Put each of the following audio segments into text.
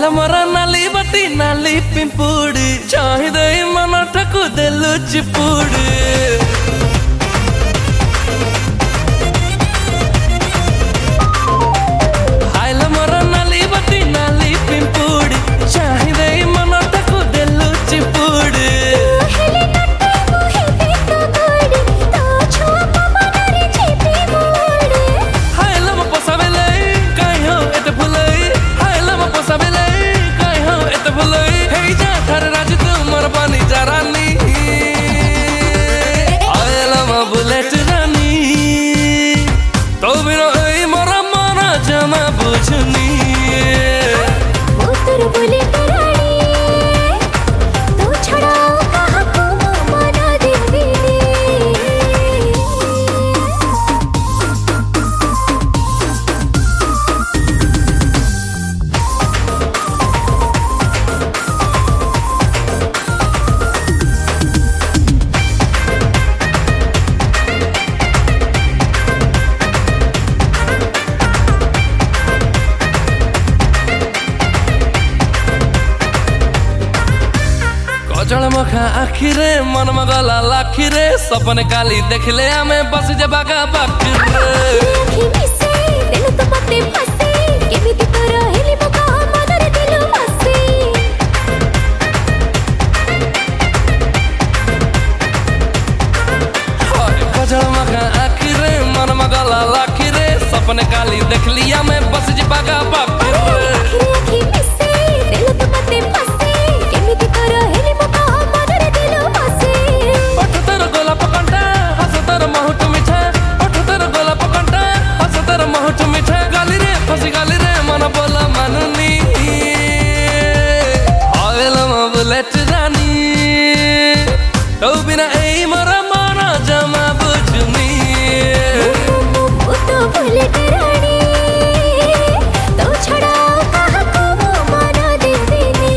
मोरा नाली बटी नाली पिंपुड़ी चाहि दे मन ठकु देलु चिपुड़ी मोरा नाली बटी नाली पिंपुड़ी चाहि दे मन ठकु देलु चिपुड़ी जल मखा आखिरे मन मगला लाखिरे सपने काली देखले आमे बस जे बागा बाखिरे दिल तो पते फसे केमिति तो रहेली मका मनरे दिल फसे जल मखा आखिरे मन मगला लाखिरे सपने काली देखली आमे बस जे बागा बाखिरे तो बिना ए मोरा माना जमा बुझनी तो बुलेट रानी तो छड़ा कहा को वो माना देवेनी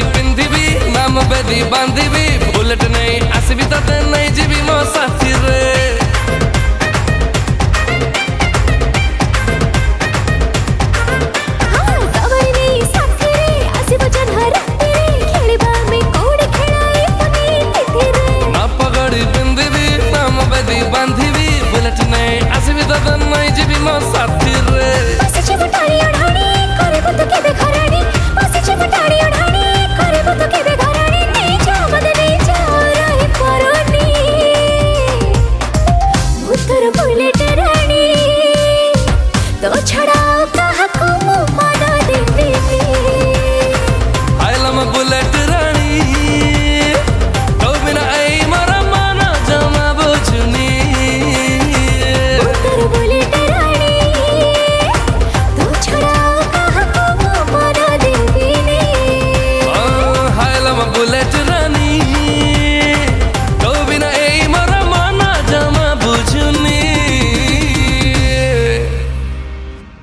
पगड़ी पिंधिबी नाम बेदी बांधिबी बुलेट नहीं आसबी तते नहीं जीवी मो साथी रे।